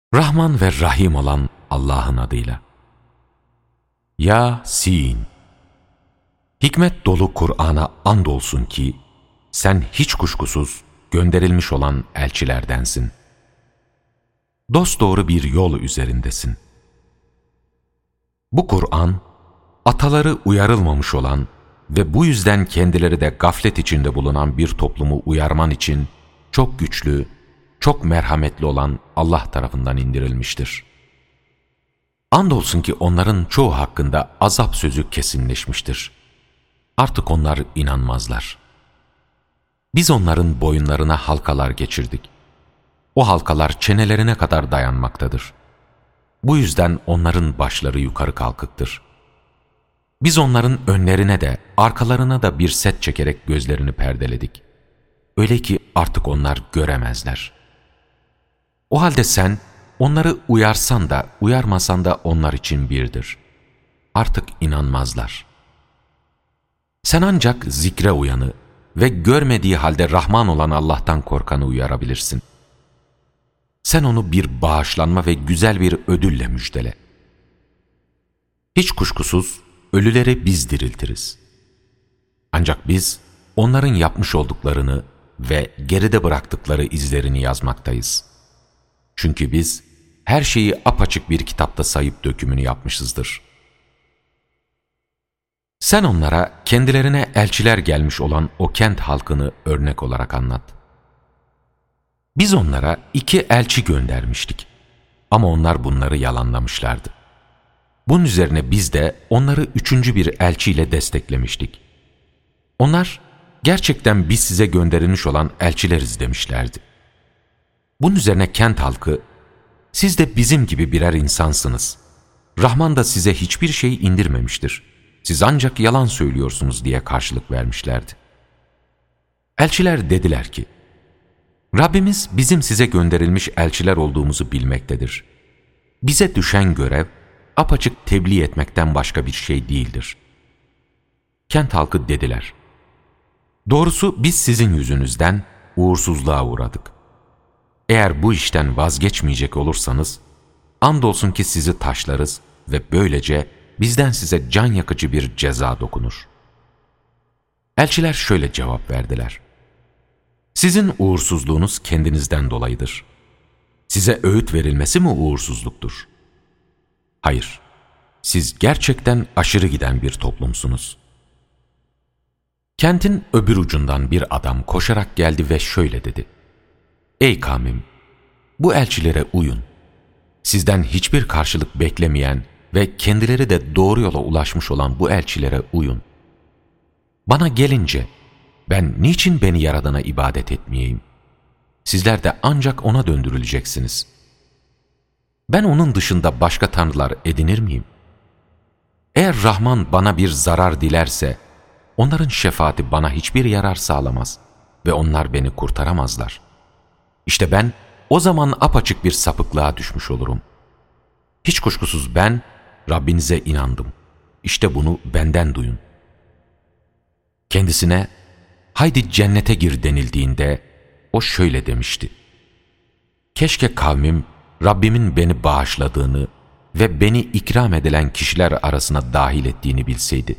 Rahman ve Rahim olan Allah'ın adıyla. Yasin. Hikmet dolu Kur'an'a andolsun ki, sen hiç kuşkusuz gönderilmiş olan elçilerdensin. Dosdoğru bir yol üzerindesin. Bu Kur'an, ataları uyarılmamış olan ve bu yüzden kendileri de gaflet içinde bulunan bir toplumu uyarman için çok güçlü, çok merhametli olan Allah tarafından indirilmiştir. Andolsun ki onların çoğu hakkında azap sözü kesinleşmiştir. Artık onlar inanmazlar. Biz onların boyunlarına halkalar geçirdik. O halkalar çenelerine kadar dayanmaktadır. Bu yüzden onların başları yukarı kalkıktır. Biz onların önlerine de arkalarına da bir set çekerek gözlerini perdeledik. Öyle ki artık onlar göremezler. O halde sen onları uyarsan da uyarmasan da onlar için birdir. Artık inanmazlar. Sen ancak zikre uyanı ve görmediği halde Rahman olan Allah'tan korkanı uyarabilirsin. Sen onu bir bağışlanma ve güzel bir ödülle müjdele. Hiç kuşkusuz ölüleri biz diriltiriz. Ancak biz onların yapmış olduklarını ve geride bıraktıkları izlerini yazmaktayız. Çünkü biz her şeyi apaçık bir kitapta sayıp dökümünü yapmışızdır. Sen onlara kendilerine elçiler gelmiş olan o kent halkını örnek olarak anlat. Biz onlara 2 elçi göndermiştik ama onlar bunları yalanlamışlardı. Bunun üzerine biz de onları 3. bir elçiyle desteklemiştik. Onlar gerçekten biz size gönderilmiş olan elçileriz demişlerdi. Bunun üzerine kent halkı, siz de bizim gibi birer insansınız. Rahman da size hiçbir şey indirmemiştir. Siz ancak yalan söylüyorsunuz diye karşılık vermişlerdi. Elçiler dediler ki, Rabbimiz bizim size gönderilmiş elçiler olduğumuzu bilmektedir. Bize düşen görev, apaçık tebliğ etmekten başka bir şey değildir. Kent halkı dediler, doğrusu biz sizin yüzünüzden uğursuzluğa uğradık. Eğer bu işten vazgeçmeyecek olursanız, andolsun ki sizi taşlarız ve böylece bizden size can yakıcı bir ceza dokunur. Elçiler şöyle cevap verdiler. Sizin uğursuzluğunuz kendinizden dolayıdır. Size öğüt verilmesi mi uğursuzluktur? Hayır, siz gerçekten aşırı giden bir toplumsunuz. Kentin öbür ucundan bir adam koşarak geldi ve şöyle dedi. Ey kavmim, bu elçilere uyun. Sizden hiçbir karşılık beklemeyen ve kendileri de doğru yola ulaşmış olan bu elçilere uyun. Bana gelince, ben niçin beni yaradana ibadet etmeyeyim? Sizler de ancak ona döndürüleceksiniz. Ben onun dışında başka tanrılar edinir miyim? Eğer Rahman bana bir zarar dilerse, onların şefaati bana hiçbir yarar sağlamaz ve onlar beni kurtaramazlar. İşte ben o zaman apaçık bir sapıklığa düşmüş olurum. Hiç kuşkusuz ben Rabbinize inandım. İşte bunu benden duyun. Kendisine haydi cennete gir denildiğinde o şöyle demişti. Keşke kavmim Rabbimin beni bağışladığını ve beni ikram edilen kişiler arasına dahil ettiğini bilseydi.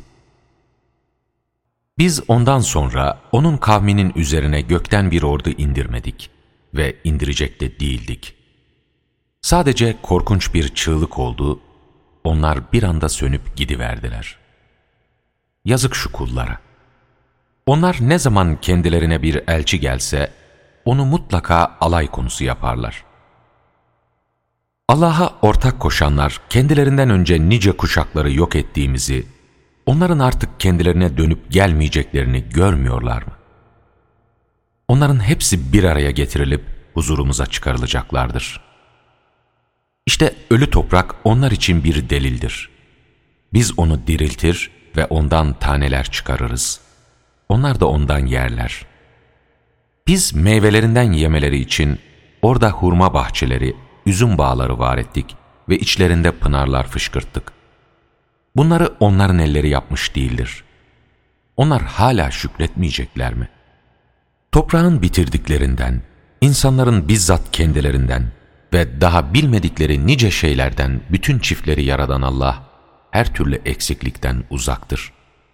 Biz ondan sonra onun kavminin üzerine gökten bir ordu indirmedik ve indirecek de değildik. Sadece korkunç bir çığlık oldu, onlar bir anda sönüp gidiverdiler. Yazık şu kullara. Onlar ne zaman kendilerine bir elçi gelse, onu mutlaka alay konusu yaparlar. Allah'a ortak koşanlar kendilerinden önce nice kuşakları yok ettiğimizi, onların artık kendilerine dönüp gelmeyeceklerini görmüyorlar mı? Onların hepsi bir araya getirilip huzurumuza çıkarılacaklardır. İşte ölü toprak onlar için bir delildir. Biz onu diriltir ve ondan taneler çıkarırız. Onlar da ondan yerler. Biz meyvelerinden yemeleri için orada hurma bahçeleri, üzüm bağları var ettik ve içlerinde pınarlar fışkırttık. Bunları onların elleri yapmış değildir. Onlar hala şükretmeyecekler mi? Toprağın bitirdiklerinden, insanların bizzat kendilerinden, ve daha bilmedikleri nice şeylerden bütün çiftleri yaradan Allah, her türlü eksiklikten uzaktır.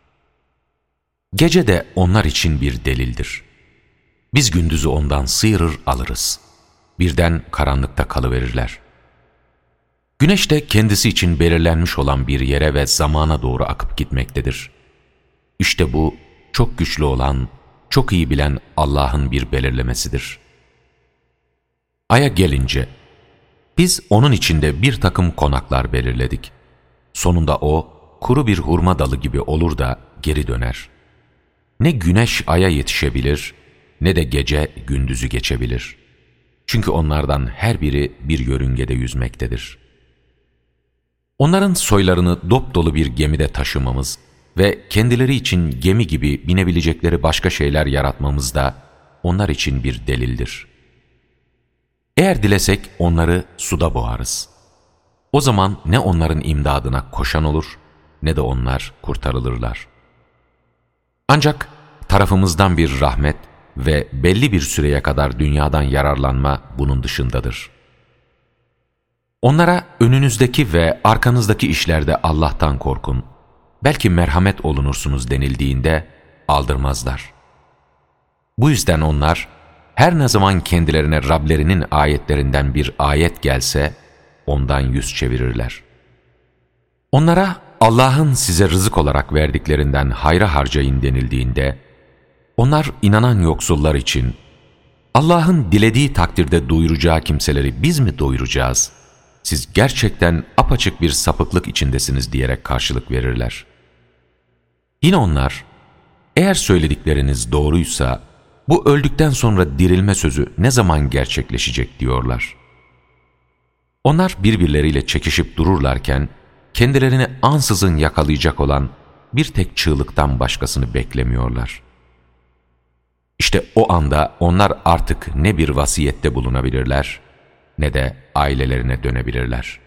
Gece de onlar için bir delildir. Biz gündüzü ondan sıyırır alırız. Birden karanlıkta kalıverirler. Güneş de kendisi için belirlenmiş olan bir yere ve zamana doğru akıp gitmektedir. İşte bu çok güçlü olan, çok iyi bilen Allah'ın bir belirlemesidir. Ay'a gelince, biz onun içinde bir takım konaklar belirledik. Sonunda o, kuru bir hurma dalı gibi olur da geri döner. Ne güneş Ay'a yetişebilir, ne de gece gündüzü geçebilir. Çünkü onlardan her biri bir yörüngede yüzmektedir. Onların soylarını dopdolu bir gemide taşımamız ve kendileri için gemi gibi binebilecekleri başka şeyler yaratmamız da onlar için bir delildir. Eğer dilesek onları suda boğarız. O zaman ne onların imdadına koşan olur, ne de onlar kurtarılırlar. Ancak tarafımızdan bir rahmet ve belli bir süreye kadar dünyadan yararlanma bunun dışındadır. Onlara önünüzdeki ve arkanızdaki işlerde Allah'tan korkun, belki merhamet olunursunuz denildiğinde aldırmazlar. Bu yüzden onlar her ne zaman kendilerine Rablerinin ayetlerinden bir ayet gelse ondan yüz çevirirler. Onlara Allah'ın size rızık olarak verdiklerinden hayra harcayın denildiğinde onlar inanan yoksullar için Allah'ın dilediği takdirde doyuracağı kimseleri biz mi doyuracağız? Siz gerçekten apaçık bir sapıklık içindesiniz diyerek karşılık verirler. Yine onlar, eğer söyledikleriniz doğruysa, bu öldükten sonra dirilme sözü ne zaman gerçekleşecek diyorlar. Onlar birbirleriyle çekişip dururlarken, kendilerini ansızın yakalayacak olan bir tek çığlıktan başkasını beklemiyorlar. İşte o anda onlar artık ne bir vasiyette bulunabilirler, ne de ailelerine dönebilirler.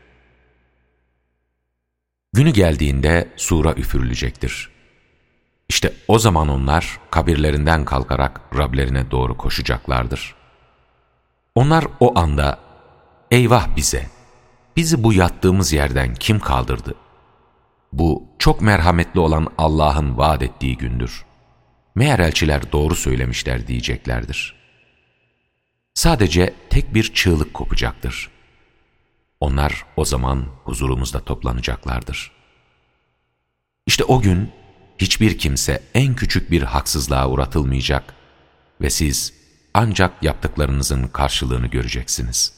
Günü geldiğinde sura üfürülecektir. İşte o zaman onlar kabirlerinden kalkarak Rablerine doğru koşacaklardır. Onlar o anda, eyvah bize, bizi bu yattığımız yerden kim kaldırdı? Bu çok merhametli olan Allah'ın vaat ettiği gündür. Meğer elçiler doğru söylemişler diyeceklerdir. Sadece tek bir çığlık kopacaktır. Onlar o zaman huzurumuzda toplanacaklardır. İşte o gün hiçbir kimse en küçük bir haksızlığa uğratılmayacak ve siz ancak yaptıklarınızın karşılığını göreceksiniz.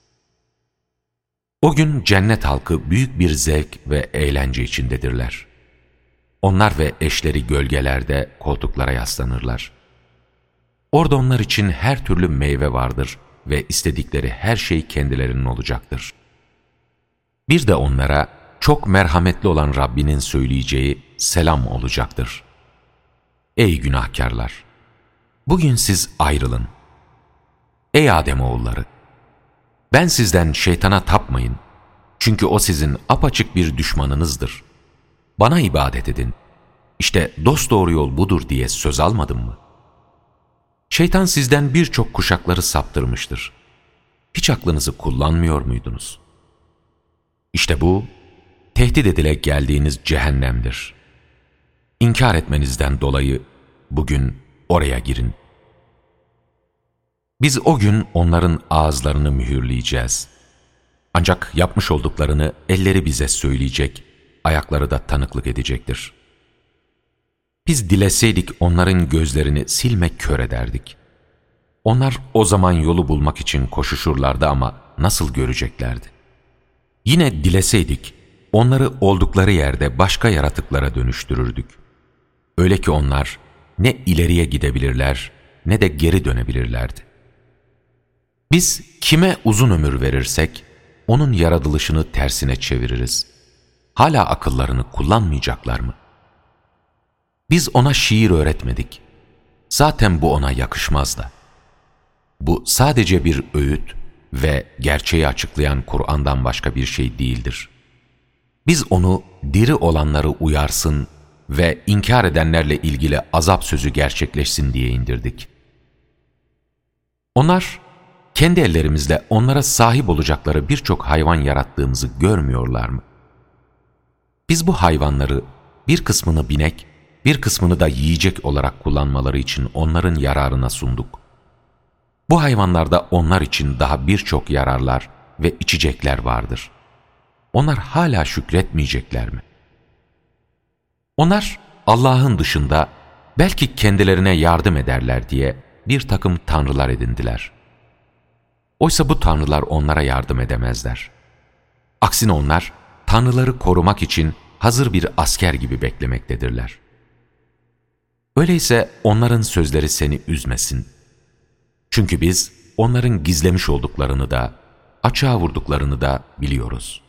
O gün cennet halkı büyük bir zevk ve eğlence içindedirler. Onlar ve eşleri gölgelerde koltuklara yaslanırlar. Orada onlar için her türlü meyve vardır ve istedikleri her şey kendilerinin olacaktır. Bir de onlara çok merhametli olan Rabbinin söyleyeceği selam olacaktır. Ey günahkarlar! Bugün siz ayrılın. Ey Ademoğulları! Ben sizden şeytana tapmayın. Çünkü o sizin apaçık bir düşmanınızdır. Bana ibadet edin. İşte dosdoğru yol budur diye söz almadım mı? Şeytan sizden birçok kuşakları saptırmıştır. Hiç aklınızı kullanmıyor muydunuz? İşte bu, tehdit edile geldiğiniz cehennemdir. İnkar etmenizden dolayı bugün oraya girin. Biz o gün onların ağızlarını mühürleyeceğiz. Ancak yapmış olduklarını elleri bize söyleyecek, ayakları da tanıklık edecektir. Biz dileseydik onların gözlerini silme kör ederdik. Onlar o zaman yolu bulmak için koşuşurlardı ama nasıl göreceklerdi? Yine dileseydik onları oldukları yerde başka yaratıklara dönüştürürdük. Öyle ki onlar ne ileriye gidebilirler ne de geri dönebilirlerdi. Biz kime uzun ömür verirsek onun yaratılışını tersine çeviririz. Hala akıllarını kullanmayacaklar mı? Biz ona şiir öğretmedik. Zaten bu ona yakışmaz da. Bu sadece bir öğüt ve gerçeği açıklayan Kur'an'dan başka bir şey değildir. Biz onu diri olanları uyarsın ve inkar edenlerle ilgili azap sözü gerçekleşsin diye indirdik. Onlar kendi ellerimizle onlara sahip olacakları birçok hayvan yarattığımızı görmüyorlar mı? Biz bu hayvanları bir kısmını binek, bir kısmını da yiyecek olarak kullanmaları için onların yararına sunduk. Bu hayvanlarda onlar için daha birçok yararlar ve içecekler vardır. Onlar hala şükretmeyecekler mi? Onlar Allah'ın dışında belki kendilerine yardım ederler diye bir takım tanrılar edindiler. Oysa bu tanrılar onlara yardım edemezler. Aksine onlar tanrıları korumak için hazır bir asker gibi beklemektedirler. Öyleyse onların sözleri seni üzmesin. Çünkü biz onların gizlemiş olduklarını da, açığa vurduklarını da biliyoruz.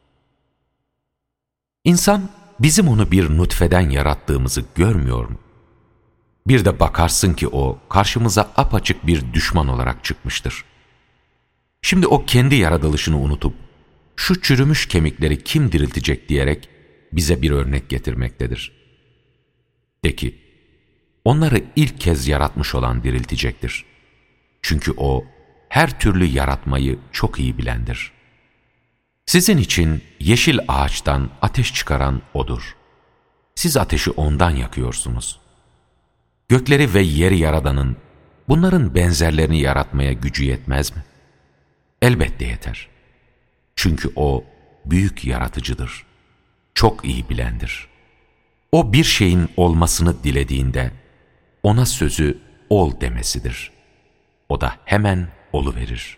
İnsan, bizim onu bir nutfeden yarattığımızı görmüyor mu? Bir de bakarsın ki o, karşımıza apaçık bir düşman olarak çıkmıştır. Şimdi o kendi yaratılışını unutup, şu çürümüş kemikleri kim diriltecek diyerek bize bir örnek getirmektedir. De ki, onları ilk kez yaratmış olan diriltecektir. Çünkü o, her türlü yaratmayı çok iyi bilendir. Sizin için yeşil ağaçtan ateş çıkaran O'dur. Siz ateşi ondan yakıyorsunuz. Gökleri ve yeri yaradanın, bunların benzerlerini yaratmaya gücü yetmez mi? Elbette yeter. Çünkü O, büyük yaratıcıdır. Çok iyi bilendir. O bir şeyin olmasını dilediğinde, ona sözü ol demesidir. O da hemen oluverir.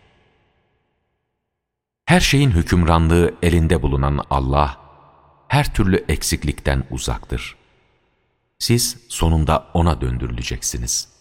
Her şeyin hükümranlığı elinde bulunan Allah, her türlü eksiklikten uzaktır. Siz sonunda O'na döndürüleceksiniz.